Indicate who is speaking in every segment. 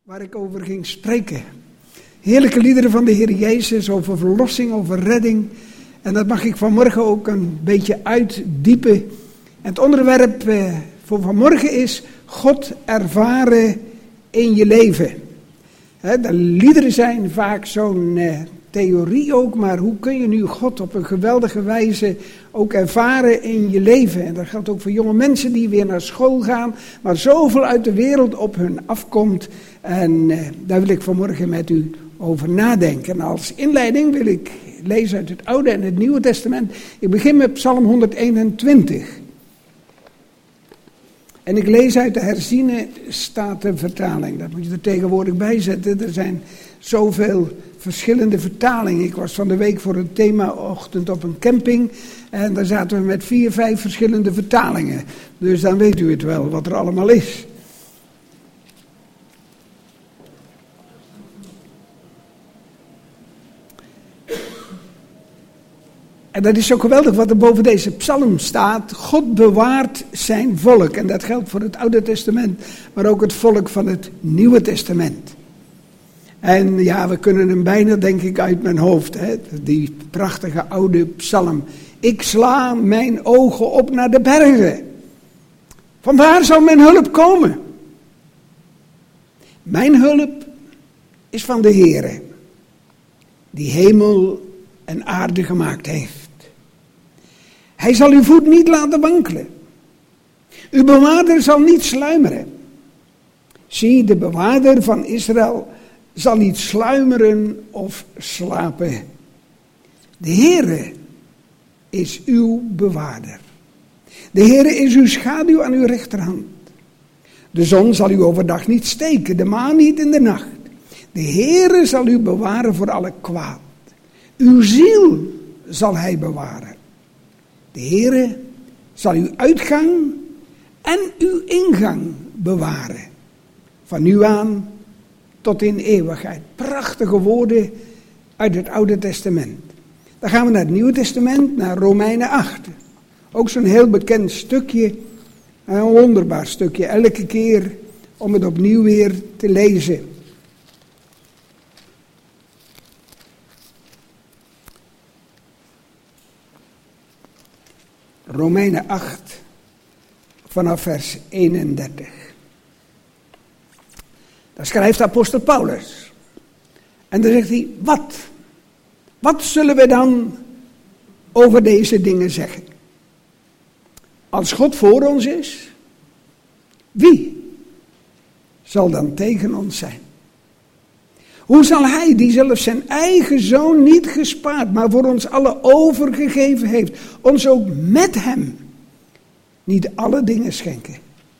Speaker 1: waar ik over ging spreken. Heerlijke liederen van de Heer Jezus over verlossing, over redding. En dat mag ik vanmorgen ook een beetje uitdiepen. En het onderwerp voor vanmorgen is God ervaren in je leven. De liederen zijn vaak zo'n theorie ook, maar hoe kun je nu God op een geweldige wijze ook ervaren in je leven? En dat geldt ook voor jonge mensen die weer naar school gaan, maar zoveel uit de wereld op hun afkomt. En daar wil ik vanmorgen met u over nadenken. En als inleiding wil ik lezen uit het Oude en het Nieuwe Testament. Ik begin met Psalm 121. En ik lees uit de herziene statenvertaling. Dat moet je er tegenwoordig bij zetten. Er zijn zoveel verschillende vertalingen. Ik was van de week voor een themaochtend op een camping. En daar zaten we met 4, 5 verschillende vertalingen. Dus dan weet u het wel wat er allemaal is. En dat is zo geweldig wat er boven deze psalm staat. God bewaart zijn volk. En dat geldt voor het Oude Testament, maar ook het volk van het Nieuwe Testament. En ja, we kunnen hem bijna, denk ik, uit mijn hoofd. Hè? Die prachtige oude psalm. Ik sla mijn ogen op naar de bergen. Van waar zal mijn hulp komen? Mijn hulp is van de Heere, die hemel en aarde gemaakt heeft. Hij zal uw voet niet laten wankelen. Uw bewaarder zal niet sluimeren. Zie, de bewaarder van Israël zal niet sluimeren of slapen. De Heere is uw bewaarder. De Heere is uw schaduw aan uw rechterhand. De zon zal u overdag niet steken, de maan niet in de nacht. De Heere zal u bewaren voor alle kwaad. Uw ziel zal hij bewaren. De Heere zal uw uitgang en uw ingang bewaren. Van nu aan tot in eeuwigheid. Prachtige woorden uit het Oude Testament. Dan gaan we naar het Nieuwe Testament, naar Romeinen 8. Ook zo'n heel bekend stukje, een wonderbaar stukje. Elke keer om het opnieuw weer te lezen. Romeinen 8, vanaf vers 31. Daar schrijft de apostel Paulus. En dan zegt hij, wat zullen we dan over deze dingen zeggen? Als God voor ons is, wie zal dan tegen ons zijn? Hoe zal hij, die zelfs zijn eigen zoon niet gespaard, maar voor ons allen overgegeven heeft, ons ook met hem niet alle dingen schenken?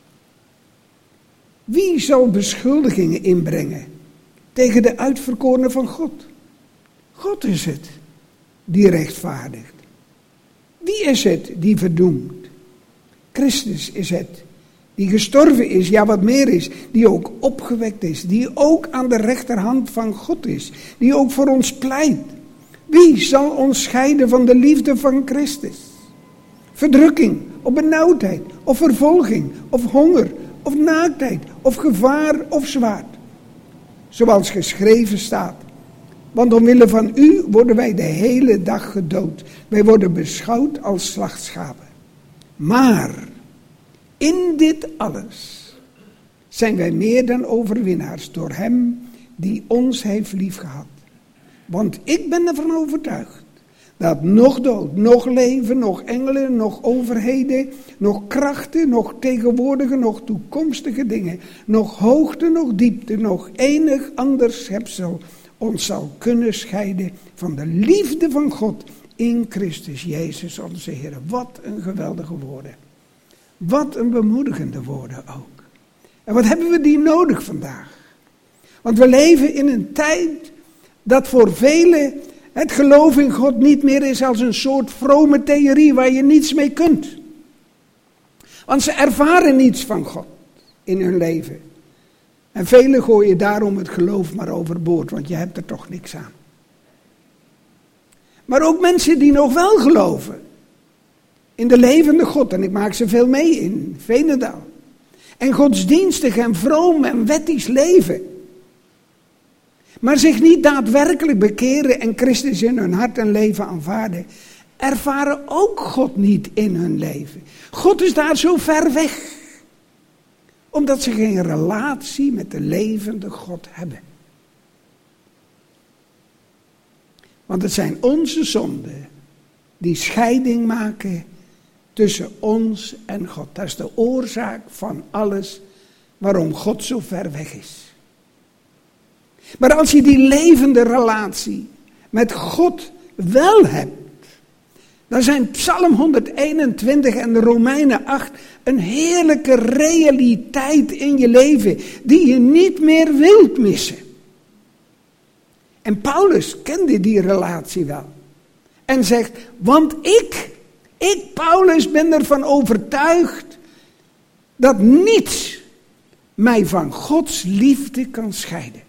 Speaker 1: Wie zal beschuldigingen inbrengen tegen de uitverkorenen van God? God is het die rechtvaardigt. Wie is het die verdoemt? Christus is het die gestorven is, ja wat meer is, die ook opgewekt is, die ook aan de rechterhand van God is, die ook voor ons pleit. Wie zal ons scheiden van de liefde van Christus? Verdrukking, of benauwdheid, of vervolging, of honger, of naaktheid, of gevaar, of zwaard. Zoals geschreven staat. Want omwille van u worden wij de hele dag gedood. Wij worden beschouwd als slachtschapen. Maar in dit alles zijn wij meer dan overwinnaars door hem die ons heeft liefgehad. Want ik ben ervan overtuigd dat nog dood, nog leven, nog engelen, nog overheden, nog krachten, nog tegenwoordige, nog toekomstige dingen, nog hoogte, nog diepte, nog enig ander schepsel ons zal kunnen scheiden van de liefde van God in Christus Jezus onze Heer. Wat een geweldige woorden. Wat een bemoedigende woorden ook. En wat hebben we die nodig vandaag? Want we leven in een tijd dat voor velen het geloof in God niet meer is als een soort vrome theorie waar je niets mee kunt. Want ze ervaren niets van God in hun leven. En velen gooien daarom het geloof maar overboord, want je hebt er toch niks aan. Maar ook mensen die nog wel geloven in de levende God, en ik maak ze veel mee in Veenendaal. En godsdienstig en vroom en wettisch leven. maar zich niet daadwerkelijk bekeren en Christus in hun hart en leven aanvaarden, ervaren ook God niet in hun leven. God is daar zo ver weg, omdat ze geen relatie met de levende God hebben. Want het zijn onze zonden die scheiding maken tussen ons en God. Dat is de oorzaak van alles waarom God zo ver weg is. Maar als je die levende relatie met God wel hebt, dan zijn Psalm 121 en de Romeinen 8 een heerlijke realiteit in je leven die je niet meer wilt missen. En Paulus kende die relatie wel. En zegt, want ik Paulus ben ervan overtuigd dat niets mij van Gods liefde kan scheiden.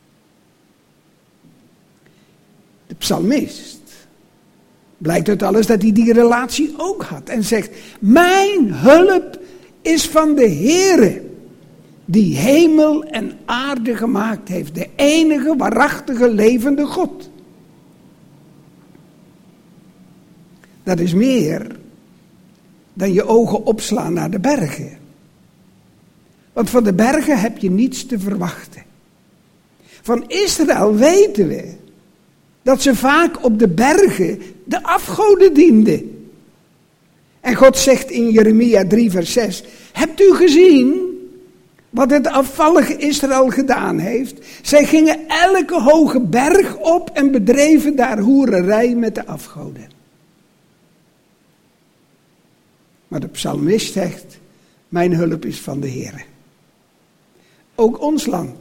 Speaker 1: De psalmist blijkt uit alles dat hij die relatie ook had. En zegt, mijn hulp is van de Heere, die hemel en aarde gemaakt heeft. De enige waarachtige levende God. Dat is meer dan je ogen opslaan naar de bergen. Want van de bergen heb je niets te verwachten. Van Israël weten we dat ze vaak op de bergen de afgoden dienden. En God zegt in Jeremia 3 vers 6, hebt u gezien wat het afvallige Israël gedaan heeft? Zij gingen elke hoge berg op en bedreven daar hoererij met de afgoden. Maar de psalmist zegt, mijn hulp is van de Heere. Ook ons land,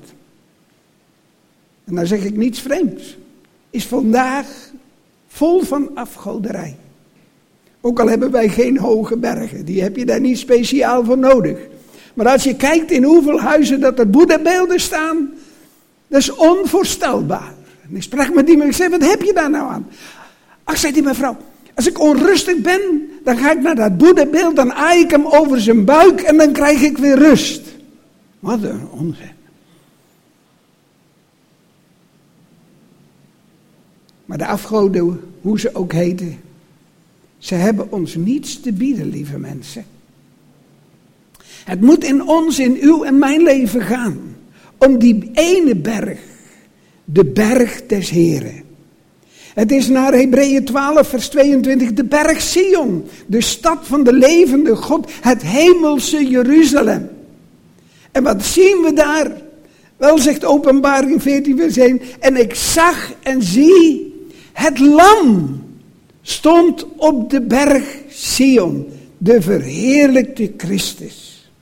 Speaker 1: en daar zeg ik niets vreemds, is vandaag vol van afgoderij. Ook al hebben wij geen hoge bergen, die heb je daar niet speciaal voor nodig. Maar als je kijkt in hoeveel huizen dat er boeddhabeelden staan, dat is onvoorstelbaar. En ik sprak met die man, ik zei, wat heb je daar nou aan? Ach, zei die mevrouw, als ik onrustig ben, dan ga ik naar dat boeddhabeeld, dan aai ik hem over zijn buik en dan krijg ik weer rust. Wat een onzin. Maar de afgoden, hoe ze ook heten, ze hebben ons niets te bieden, lieve mensen. Het moet in ons, in uw en mijn leven gaan, om die ene berg, de berg des Heren. Het is naar Hebreeën 12 vers 22, de berg Sion, de stad van de levende God, het hemelse Jeruzalem. En wat zien we daar? Wel, zegt Openbaring 14 vers 1, en ik zag en zie, het lam stond op de berg Sion, de verheerlijkte Christus.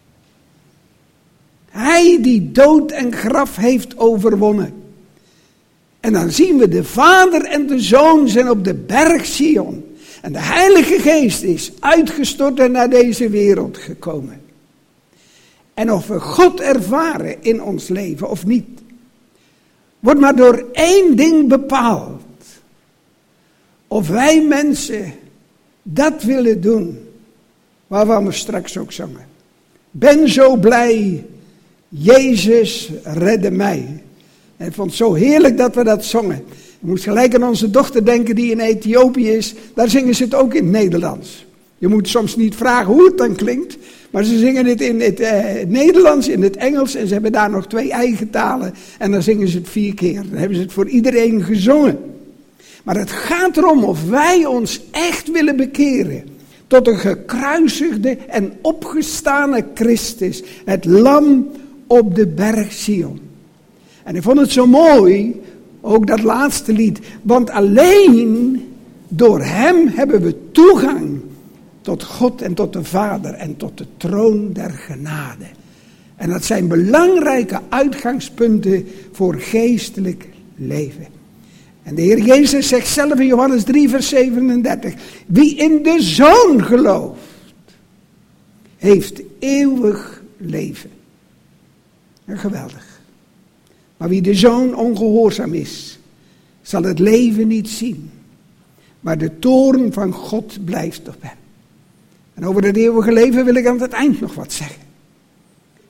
Speaker 1: Hij die dood en graf heeft overwonnen. En dan zien we de Vader en de Zoon zijn op de berg Sion. En de Heilige Geest is uitgestort en naar deze wereld gekomen. En of we God ervaren in ons leven of niet, wordt maar door één ding bepaald. Of wij mensen dat willen doen, waarvan we straks ook zongen. Ben zo blij, Jezus redde mij. En ik vond het zo heerlijk dat we dat zongen. Ik moest gelijk aan onze dochter denken die in Ethiopië is. Daar zingen ze het ook in het Nederlands. Je moet soms niet vragen hoe het dan klinkt. Maar ze zingen het in het Nederlands, in het Engels. En ze hebben daar nog 2 eigen talen. En dan zingen ze het 4 keer. Dan hebben ze het voor iedereen gezongen. Maar het gaat erom of wij ons echt willen bekeren. Tot een gekruisigde en opgestane Christus. Het lam op de berg Sion. En ik vond het zo mooi, ook dat laatste lied. Want alleen door hem hebben we toegang tot God en tot de Vader en tot de troon der genade. En dat zijn belangrijke uitgangspunten voor geestelijk leven. En de Heer Jezus zegt zelf in Johannes 3 vers 37. Wie in de Zoon gelooft, heeft eeuwig leven. En geweldig. Maar wie de Zoon ongehoorzaam is, zal het leven niet zien. Maar de toorn van God blijft op hem. En over het eeuwige leven wil ik aan het eind nog wat zeggen.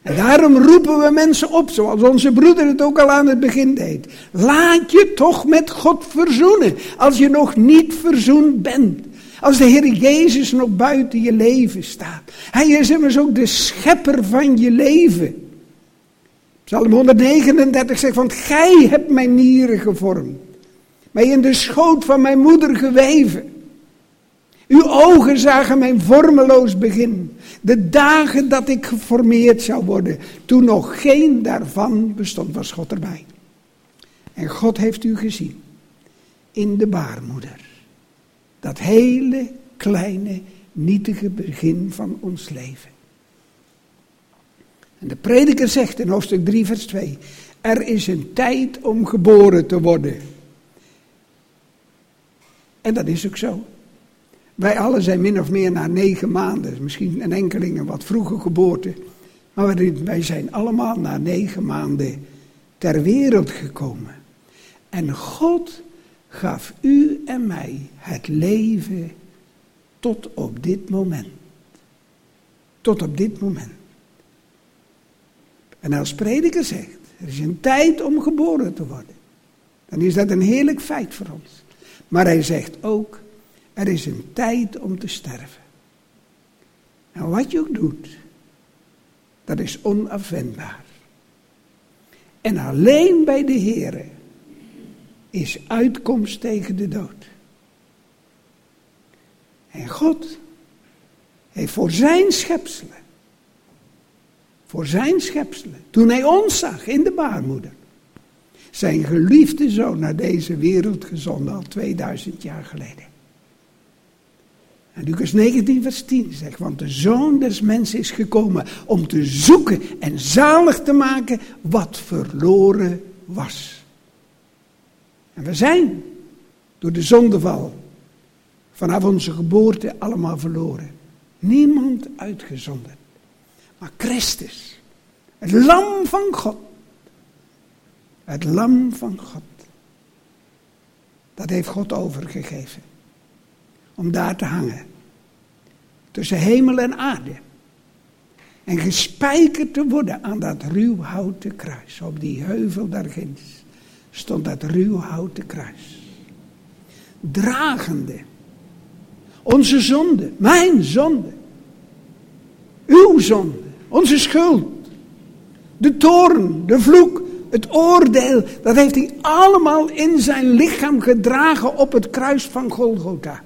Speaker 1: En daarom roepen we mensen op, zoals onze broeder het ook al aan het begin deed. Laat je toch met God verzoenen, als je nog niet verzoend bent. Als de Heer Jezus nog buiten je leven staat. Hij is immers ook de schepper van je leven. Psalm 139 zegt, want gij hebt mijn nieren gevormd. Mij in de schoot van mijn moeder geweven. Uw ogen zagen mijn vormeloos begin. De dagen dat ik geformeerd zou worden. Toen nog geen daarvan bestond, was God erbij. En God heeft u gezien. In de baarmoeder. Dat hele kleine, nietige begin van ons leven. En de prediker zegt in hoofdstuk 3 vers 2. Er is een tijd om geboren te worden. En dat is ook zo. Wij allen zijn min of meer na 9 maanden, misschien een enkeling een wat vroege geboorte. Maar wij zijn allemaal na 9 maanden ter wereld gekomen. En God gaf u en mij het leven tot op dit moment. Tot op dit moment. En als prediker zegt, er is een tijd om geboren te worden. Dan is dat een heerlijk feit voor ons. Maar hij zegt ook, er is een tijd om te sterven. En wat je ook doet, dat is onafwendbaar. En alleen bij de Heere is uitkomst tegen de dood. En God heeft voor zijn schepselen, toen hij ons zag in de baarmoeder, zijn geliefde zoon naar deze wereld gezonden al 2000 jaar geleden. En Lucas 19 vers 10 zegt, want de Zoon des Mensen is gekomen om te zoeken en zalig te maken wat verloren was. En we zijn door de zondeval vanaf onze geboorte allemaal verloren. Niemand uitgezonderd. Maar Christus, het lam van God. Het lam van God. Dat heeft God overgegeven. Om daar te hangen. Tussen hemel en aarde. En gespijkerd te worden aan dat ruwhouten kruis. Op die heuvel daar ginds stond dat ruwhouten kruis. Dragende. Onze zonde. Mijn zonde. Uw zonde. Onze schuld. De toorn. De vloek. Het oordeel. Dat heeft hij allemaal in zijn lichaam gedragen op het kruis van Golgotha.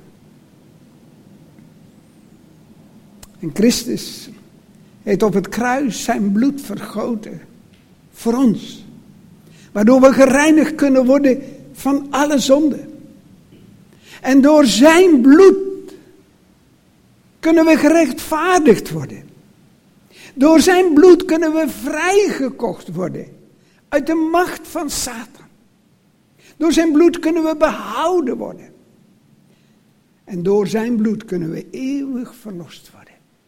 Speaker 1: En Christus heeft op het kruis zijn bloed vergoten. Voor ons. Waardoor we gereinigd kunnen worden van alle zonde. En door zijn bloed kunnen we gerechtvaardigd worden. Door zijn bloed kunnen we vrijgekocht worden. Uit de macht van Satan. Door zijn bloed kunnen we behouden worden. En door zijn bloed kunnen we eeuwig verlost worden.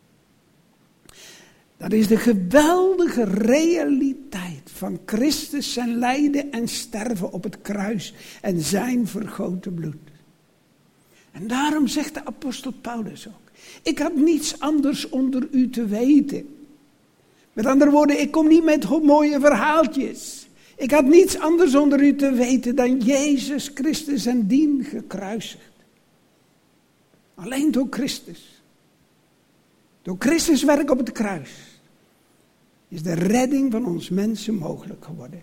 Speaker 1: Dat is de geweldige realiteit van Christus zijn lijden en sterven op het kruis en zijn vergoten bloed. En daarom zegt de apostel Paulus ook, ik had niets anders onder u te weten. Met andere woorden, ik kom niet met mooie verhaaltjes. Ik had niets anders onder u te weten dan Jezus Christus en dien gekruisigd. Alleen door Christus. Door Christus werk op het kruis is de redding van ons mensen mogelijk geworden.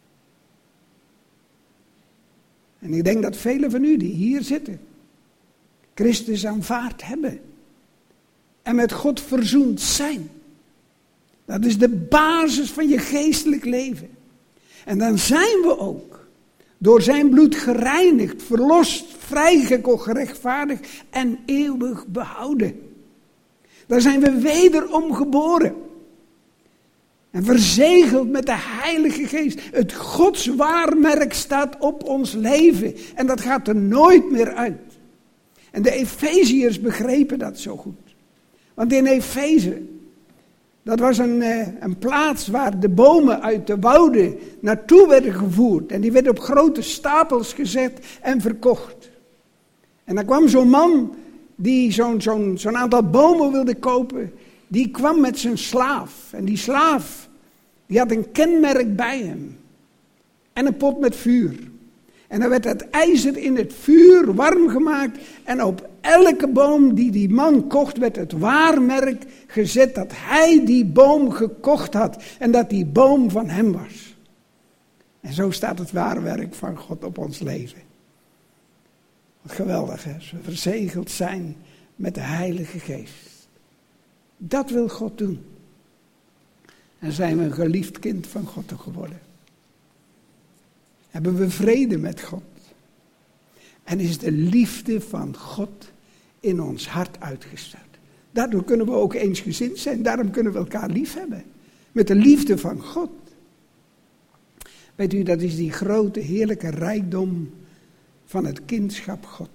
Speaker 1: En ik denk dat velen van u die hier zitten, Christus aanvaard hebben. En met God verzoend zijn. Dat is de basis van je geestelijk leven. En dan zijn we ook door zijn bloed gereinigd, verlost, vrijgekocht, gerechtvaardigd en eeuwig behouden. Daar zijn we wederom geboren. En verzegeld met de Heilige Geest. Het Gods waarmerk staat op ons leven. En dat gaat er nooit meer uit. En de Efeziërs begrepen dat zo goed. Want in Efeze, dat was een plaats waar de bomen uit de wouden naartoe werden gevoerd. En die werden op grote stapels gezet en verkocht. En dan kwam zo'n man die zo'n aantal bomen wilde kopen. die kwam met zijn slaaf. En die slaaf, die had een kenmerk bij hem. En een pot met vuur. En dan werd het ijzer in het vuur warm gemaakt. En op elke boom die man kocht, werd het waarmerk gezet dat hij die boom gekocht had. En dat die boom van hem was. En zo staat het waarwerk van God op ons leven. Wat geweldig, hè? Als we verzegeld zijn met de Heilige Geest. Dat wil God doen. En zijn we een geliefd kind van God geworden. Hebben we vrede met God. En is de liefde van God in ons hart uitgestort. Daardoor kunnen we ook eensgezind zijn. Daarom kunnen we elkaar lief hebben. Met de liefde van God. Weet u, dat is die grote heerlijke rijkdom van het kindschap God.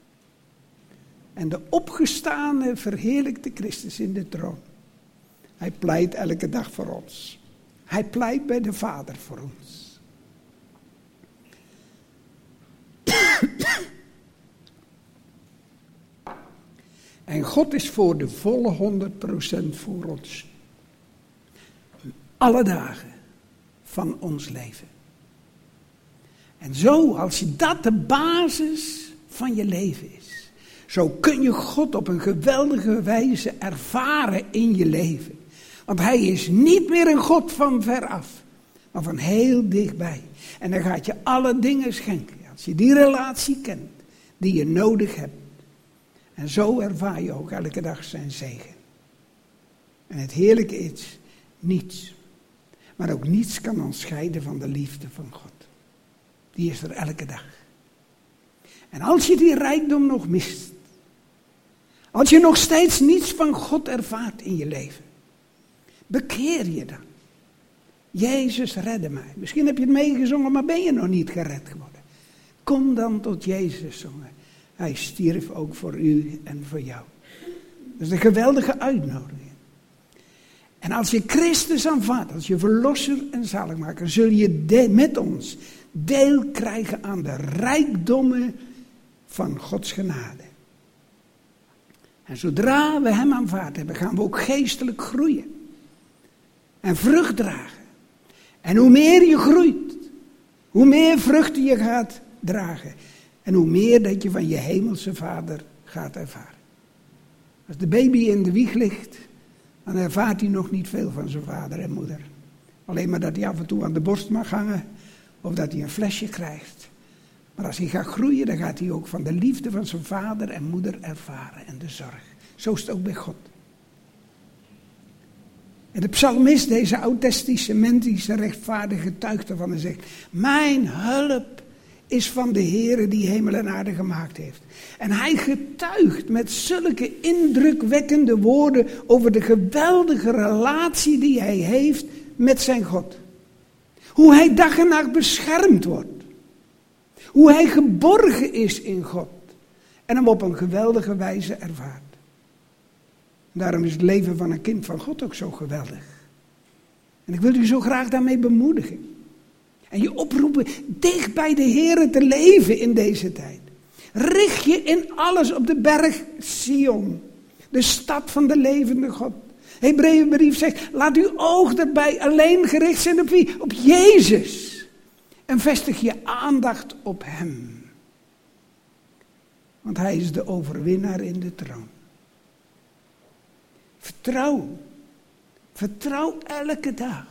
Speaker 1: En de opgestane verheerlijkte Christus in de troon. Hij pleit elke dag voor ons. Hij pleit bij de Vader voor ons. En God is voor de volle 100% voor ons. Alle dagen van ons leven. En zo, als je dat de basis van je leven is. Zo kun je God op een geweldige wijze ervaren in je leven. Want hij is niet meer een God van veraf. Maar van heel dichtbij. En dan gaat je alle dingen schenken. Als je die relatie kent. Die je nodig hebt. En zo ervaar je ook elke dag zijn zegen. En het heerlijke is, niets. Maar ook niets kan ons scheiden van de liefde van God. Die is er elke dag. En als je die rijkdom nog mist. Als je nog steeds niets van God ervaart in je leven. Bekeer je dan. Jezus redde mij. Misschien heb je het meegezongen, maar ben je nog niet gered geworden. Kom dan tot Jezus zongen. Hij stierf ook voor u en voor jou. Dat is een geweldige uitnodiging. En als je Christus aanvaardt, als je verlosser en zaligmaker, zul je met ons deel krijgen aan de rijkdommen van Gods genade. En zodra we hem aanvaard hebben, gaan we ook geestelijk groeien. En vrucht dragen. En hoe meer je groeit, hoe meer vruchten je gaat dragen. En hoe meer dat je van je hemelse Vader gaat ervaren. Als de baby in de wieg ligt, dan ervaart hij nog niet veel van zijn vader en moeder. Alleen maar dat hij af en toe aan de borst mag hangen, of dat hij een flesje krijgt. Maar als hij gaat groeien, dan gaat hij ook van de liefde van zijn vader en moeder ervaren en de zorg. Zo is het ook bij God. En de psalmist, deze oud-testamentische rechtvaardige getuigt ervan en zegt: mijn hulp is van de Heere die hemel en aarde gemaakt heeft. En hij getuigt met zulke indrukwekkende woorden over de geweldige relatie die hij heeft met zijn God. Hoe hij dag en nacht beschermd wordt. Hoe hij geborgen is in God. En hem op een geweldige wijze ervaart. Daarom is het leven van een kind van God ook zo geweldig. En ik wil u zo graag daarmee bemoedigen. En je oproepen dicht bij de Heere te leven in deze tijd. Richt je in alles op de berg Sion. De stad van de levende God. Hebreeënbrief zegt, laat uw oog erbij alleen gericht zijn op wie? Op Jezus. En vestig je aandacht op hem. Want hij is de overwinnaar in de troon. Vertrouw. Vertrouw elke dag.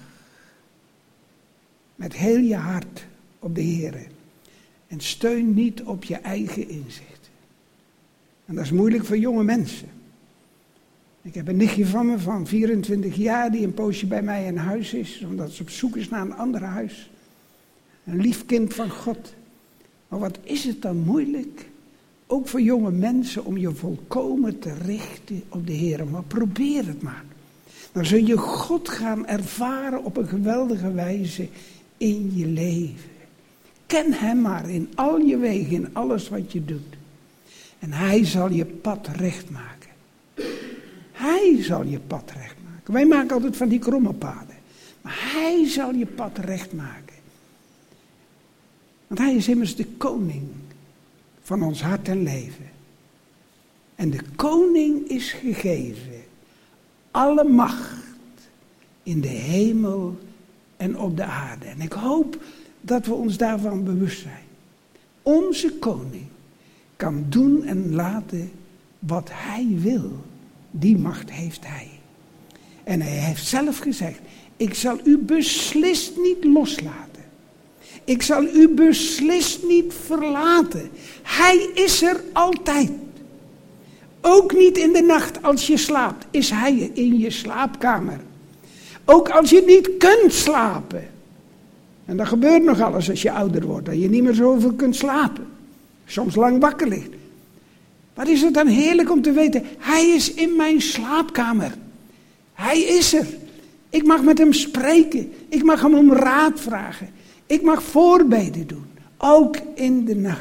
Speaker 1: Met heel je hart op de Heere. En steun niet op je eigen inzicht. En dat is moeilijk voor jonge mensen. Ik heb een nichtje van me van 24 jaar die een poosje bij mij in huis is. Omdat ze op zoek is naar een ander huis. Een lief kind van God. Maar wat is het dan moeilijk. Ook voor jonge mensen om je volkomen te richten op de Heere. Maar probeer het maar. Dan zul je God gaan ervaren op een geweldige wijze in je leven. Ken hem maar in al je wegen, in alles wat je doet. En hij zal je pad recht maken. Hij zal je pad recht maken. Wij maken altijd van die kromme paden. Maar hij zal je pad recht maken. Want hij is immers de koning van ons hart en leven. En de koning is gegeven alle macht in de hemel en op de aarde. En ik hoop dat we ons daarvan bewust zijn. Onze koning kan doen en laten wat hij wil. Die macht heeft hij. En hij heeft zelf gezegd, ik zal u beslist niet loslaten. Ik zal u beslist niet verlaten. Hij is er altijd. Ook niet in de nacht als je slaapt, is hij in je slaapkamer. Ook als je niet kunt slapen. En dat gebeurt nog alles als je ouder wordt, dat je niet meer zoveel kunt slapen. Soms lang wakker ligt. Wat is het dan heerlijk om te weten, hij is in mijn slaapkamer. Hij is er. Ik mag met hem spreken. Ik mag hem om raad vragen. Ik mag voorbeden doen. Ook in de nacht.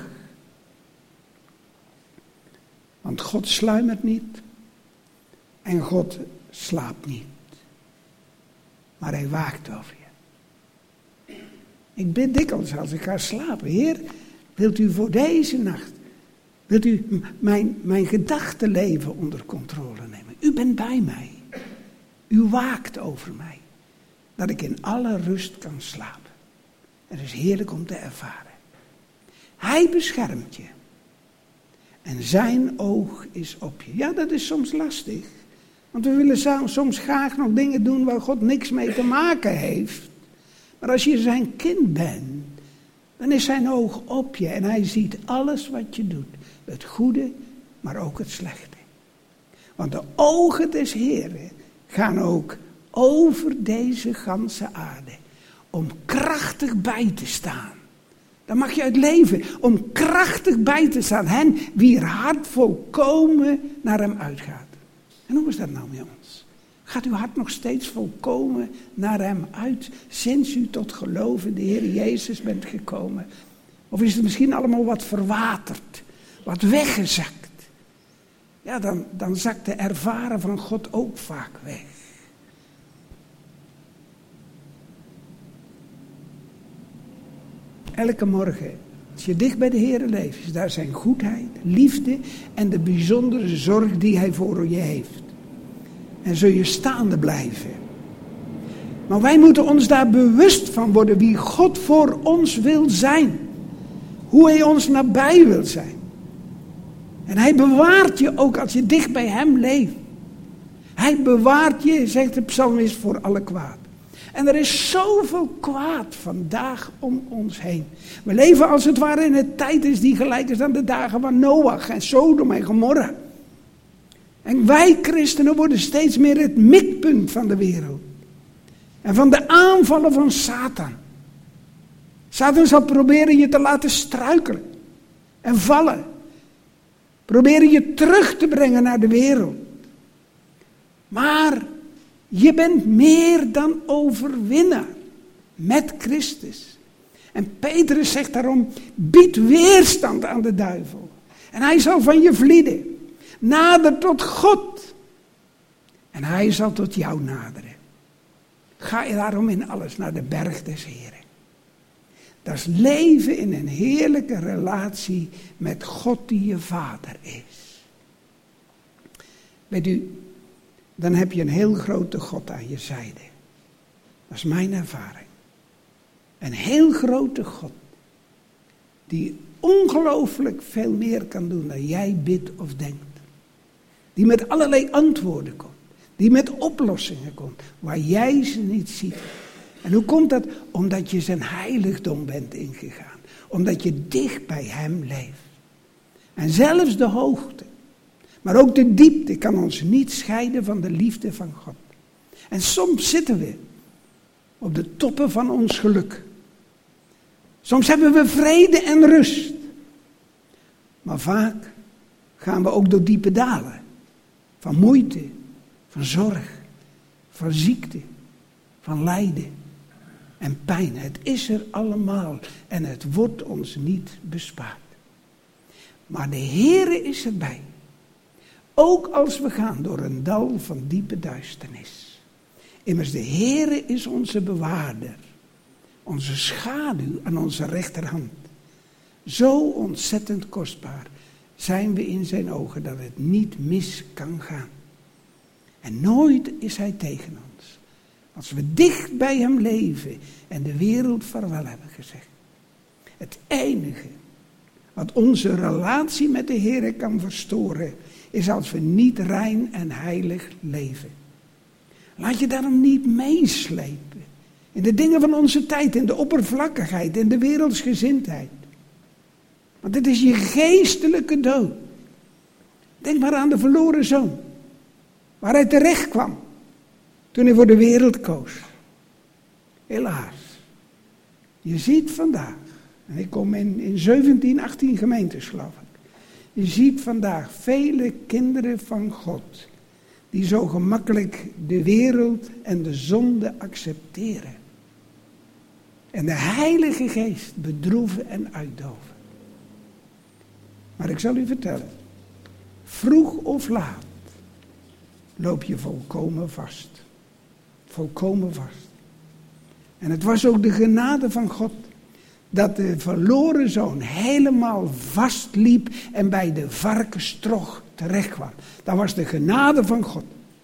Speaker 1: Want God sluimert niet. En God slaapt niet. Maar hij waakt over je. Ik bid dikwijls als ik ga slapen. Heer, wilt u voor deze nacht, wilt u mijn gedachtenleven onder controle nemen? U bent bij mij. U waakt over mij. Dat ik in alle rust kan slapen. Het is heerlijk om te ervaren. Hij beschermt je. En zijn oog is op je. Ja, dat is soms lastig. Want we willen soms graag nog dingen doen waar God niks mee te maken heeft. Maar als je zijn kind bent, dan is zijn oog op je. En hij ziet alles wat je doet. Het goede, maar ook het slechte. Want de ogen des Heeren gaan ook over deze ganse aarde. Om krachtig bij te staan. Dan mag je uit leven. Om krachtig bij te staan. Hen wier hart volkomen naar hem uitgaat. En hoe is dat nou met ons? Gaat uw hart nog steeds volkomen naar hem uit? Sinds u tot geloof in de Heer Jezus bent gekomen? Of is het misschien allemaal wat verwaterd? Wat weggezakt? Ja, dan zakt de ervaren van God ook vaak weg. Elke morgen, als je dicht bij de Heer leeft, is daar zijn goedheid, liefde en de bijzondere zorg die hij voor je heeft. En zul je staande blijven. Maar wij moeten ons daar bewust van worden wie God voor ons wil zijn. Hoe hij ons nabij wil zijn. En hij bewaart je ook als je dicht bij hem leeft. Hij bewaart je, zegt de psalmist, voor alle kwaad. En er is zoveel kwaad vandaag om ons heen. We leven als het ware in een tijd is die gelijk is aan de dagen van Noach en Sodom en Gomorra. En wij christenen worden steeds meer het mikpunt van de wereld. En van de aanvallen van Satan. Satan zal proberen je te laten struikelen. En vallen. Proberen je terug te brengen naar de wereld. Maar je bent meer dan overwinnaar. Met Christus. En Petrus zegt daarom, bied weerstand aan de duivel. En hij zal van je vlieden. Nader tot God. En hij zal tot jou naderen. Ga je daarom in alles naar de berg des Heren. Dat is leven in een heerlijke relatie met God die je vader is. Weet u, dan heb je een heel grote God aan je zijde. Dat is mijn ervaring. Een heel grote God. Die ongelooflijk veel meer kan doen dan jij bidt of denkt. Die met allerlei antwoorden komt. Die met oplossingen komt. Waar jij ze niet ziet. En hoe komt dat? Omdat je zijn heiligdom bent ingegaan. Omdat je dicht bij hem leeft. En zelfs de hoogte. Maar ook de diepte kan ons niet scheiden van de liefde van God. En soms zitten we op de toppen van ons geluk. Soms hebben we vrede en rust. Maar vaak gaan we ook door diepe dalen. Van moeite, van zorg, van ziekte, van lijden en pijn. Het is er allemaal en het wordt ons niet bespaard. Maar de Heere is erbij. Ook als we gaan door een dal van diepe duisternis. Immers de Heere is onze bewaarder. Onze schaduw aan onze rechterhand. Zo ontzettend kostbaar zijn we in zijn ogen dat het niet mis kan gaan. En nooit is hij tegen ons. Als we dicht bij hem leven en de wereld vaarwel hebben gezegd. Het enige wat onze relatie met de Heer kan verstoren, is als we niet rein en heilig leven. Laat je daarom niet meeslepen in de dingen van onze tijd, in de oppervlakkigheid, in de wereldsgezindheid. Want het is je geestelijke dood. Denk maar aan de verloren zoon, waar hij terecht kwam toen hij voor de wereld koos. Helaas, je ziet vandaag, en ik kom in 17, 18 gemeentes geloof ik. Je ziet vandaag vele kinderen van God die zo gemakkelijk de wereld en de zonde accepteren. En de Heilige Geest bedroeven en uitdoven. Maar ik zal u vertellen, vroeg of laat loop je volkomen vast. Volkomen vast. En het was ook de genade van God dat de verloren zoon helemaal vastliep en bij de varkenstrog terecht kwam. Dat was de genade van God.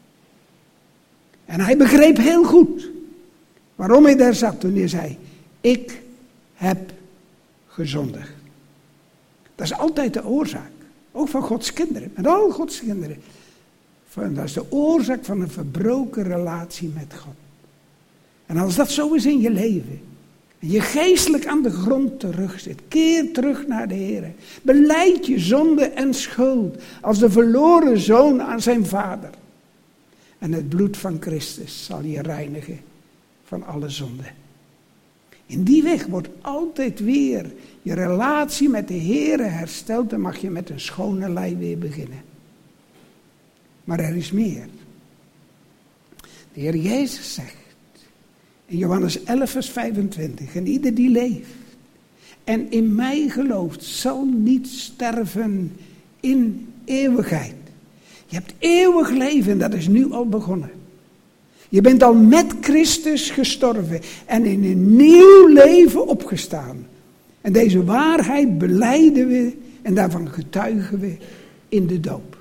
Speaker 1: En hij begreep heel goed waarom hij daar zat toen hij zei, ik heb gezondigd. Dat is altijd de oorzaak. Ook van Gods kinderen. Met al Gods kinderen. Dat is de oorzaak van een verbroken relatie met God. En als dat zo is in je leven. En je geestelijk aan de grond terug zit. Keer terug naar de Heer. Belijd je zonde en schuld. Als de verloren zoon aan zijn vader. En het bloed van Christus zal je reinigen van alle zonde. In die weg wordt altijd weer je relatie met de Heer hersteld. Dan mag je met een schone lei weer beginnen. Maar er is meer. De Heer Jezus zegt in Johannes 11 vers 25. En ieder die leeft en in mij gelooft zal niet sterven in eeuwigheid. Je hebt eeuwig leven, dat is nu al begonnen. Je bent al met Christus gestorven en in een nieuw leven opgestaan. En deze waarheid belijden we en daarvan getuigen we in de doop.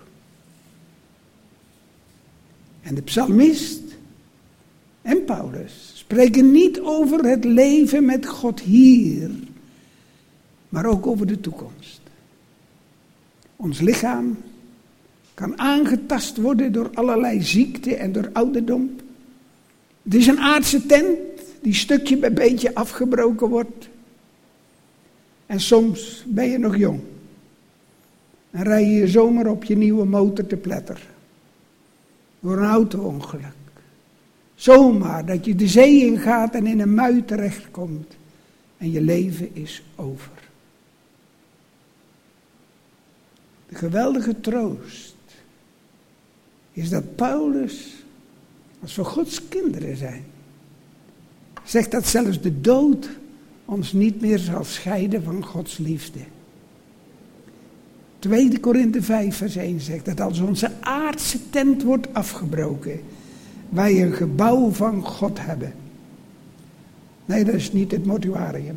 Speaker 1: En de psalmist en Paulus spreken niet over het leven met God hier, maar ook over de toekomst. Ons lichaam kan aangetast worden door allerlei ziekte en door ouderdom. Het is een aardse tent die stukje bij beetje afgebroken wordt. En soms ben je nog jong. En rij je zomaar op je nieuwe motor te pletter. Door een auto-ongeluk. Zomaar dat je de zee ingaat en in een mui terechtkomt. En je leven is over. De geweldige troost is dat Paulus, als we Gods kinderen zijn, zegt dat zelfs de dood ons niet meer zal scheiden van Gods liefde. 2 Korinthe 5 vers 1 zegt dat als onze aardse tent wordt afgebroken, wij een gebouw van God hebben. Nee, dat is niet het mortuarium.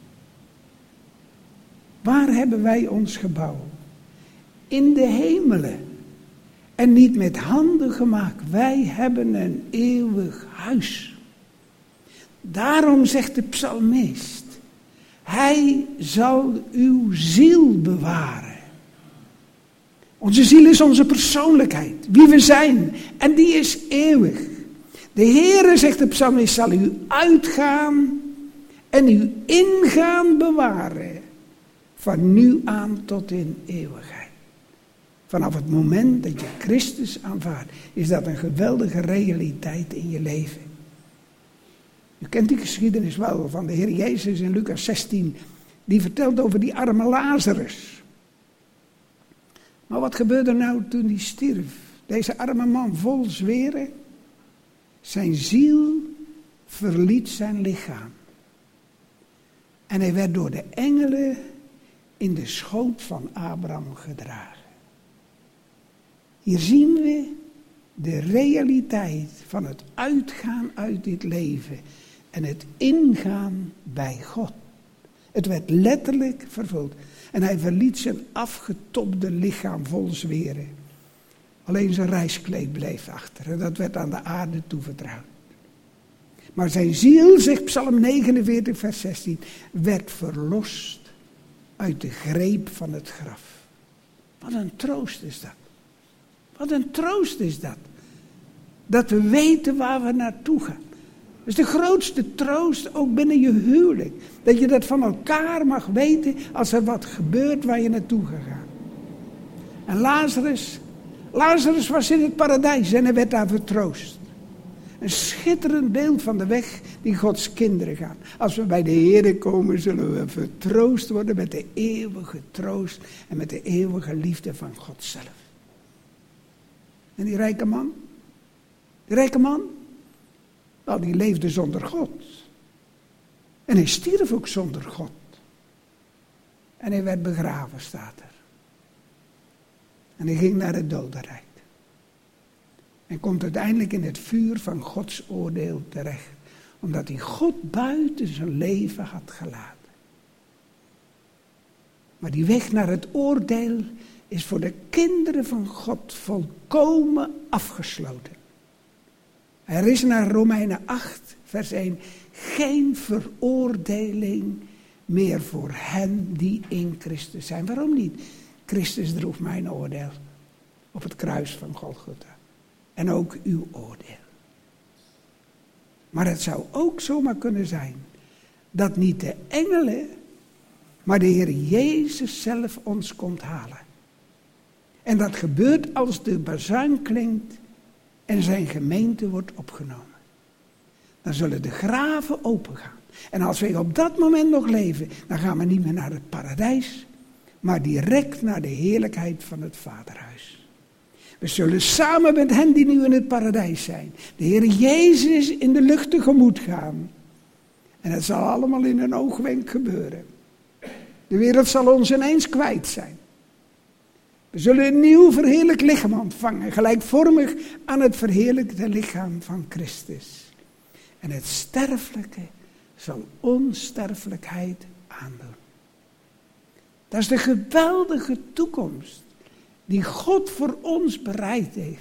Speaker 1: Waar hebben wij ons gebouw? In de hemelen. En niet met handen gemaakt. Wij hebben een eeuwig huis. Daarom zegt de psalmist, hij zal uw ziel bewaren. Onze ziel is onze persoonlijkheid, wie we zijn. En die is eeuwig. De Heere, zegt de psalmist, zal u uitgaan en uw ingaan bewaren. Van nu aan tot in eeuwigheid. Vanaf het moment dat je Christus aanvaardt, is dat een geweldige realiteit in je leven. U kent die geschiedenis wel van de Heer Jezus in Lucas 16. Die vertelt over die arme Lazarus. Maar wat gebeurde nou toen hij stierf? Deze arme man vol zweren. Zijn ziel verliet zijn lichaam. En hij werd door de engelen in de schoot van Abraham gedragen. Hier zien we de realiteit van het uitgaan uit dit leven en het ingaan bij God. Het werd letterlijk vervuld. En hij verliet zijn afgetobde lichaam vol zweren. Alleen zijn reiskleed bleef achter en dat werd aan de aarde toevertrouwd. Maar zijn ziel, zegt Psalm 49 vers 16, werd verlost uit de greep van het graf. Wat een troost is dat. Wat een troost is dat. Dat we weten waar we naartoe gaan. Dat is de grootste troost ook binnen je huwelijk. Dat je dat van elkaar mag weten als er wat gebeurt waar je naartoe gaat gaan. En Lazarus was in het paradijs en hij werd daar vertroost. Een schitterend beeld van de weg die Gods kinderen gaan. Als we bij de Heer komen, zullen we vertroost worden met de eeuwige troost en met de eeuwige liefde van God zelf. En die rijke man, nou, die leefde zonder God. En hij stierf ook zonder God. En hij werd begraven, staat er. En hij ging naar het dodenrijk. En komt uiteindelijk in het vuur van Gods oordeel terecht. Omdat hij God buiten zijn leven had gelaten. Maar die weg naar het oordeel is voor de kinderen van God volkomen afgesloten. Er is naar Romeinen 8 vers 1 geen veroordeling meer voor hen die in Christus zijn. Waarom niet? Christus droeg mijn oordeel op het kruis van Golgotha. En ook uw oordeel. Maar het zou ook zomaar kunnen zijn dat niet de engelen, maar de Heer Jezus zelf ons komt halen. En dat gebeurt als de bazuin klinkt en zijn gemeente wordt opgenomen. Dan zullen de graven opengaan. En als wij op dat moment nog leven, dan gaan we niet meer naar het paradijs, maar direct naar de heerlijkheid van het Vaderhuis. We zullen samen met hen die nu in het paradijs zijn, de Heer Jezus in de lucht tegemoet gaan. En het zal allemaal in een oogwenk gebeuren. De wereld zal ons ineens kwijt zijn. We zullen een nieuw verheerlijk lichaam ontvangen, gelijkvormig aan het verheerlijkte lichaam van Christus. En het sterfelijke zal onsterfelijkheid aandoen. Dat is de geweldige toekomst die God voor ons bereid heeft.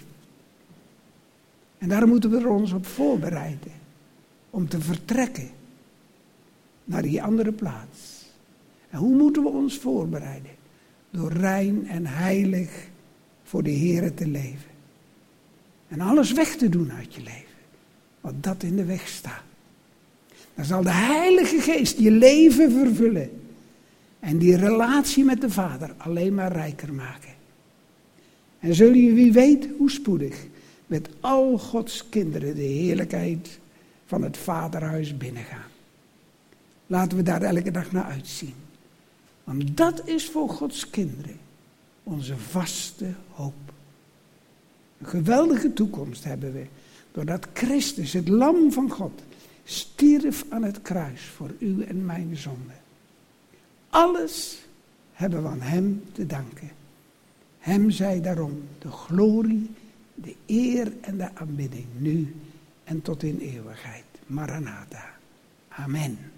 Speaker 1: En daar moeten we ons op voorbereiden. Om te vertrekken naar die andere plaats. En hoe moeten we ons voorbereiden? Door rein en heilig voor de Heere te leven. En alles weg te doen uit je leven. Wat dat in de weg staat. Dan zal de Heilige Geest je leven vervullen. En die relatie met de Vader alleen maar rijker maken. En zul je wie weet hoe spoedig met al Gods kinderen de heerlijkheid van het Vaderhuis binnengaan. Laten we daar elke dag naar uitzien. Want dat is voor Gods kinderen onze vaste hoop. Een geweldige toekomst hebben we. Doordat Christus, het lam van God, stierf aan het kruis voor u en mijn zonde. Alles hebben we aan hem te danken. Hem zij daarom de glorie, de eer en de aanbidding, nu en tot in eeuwigheid. Maranatha. Amen.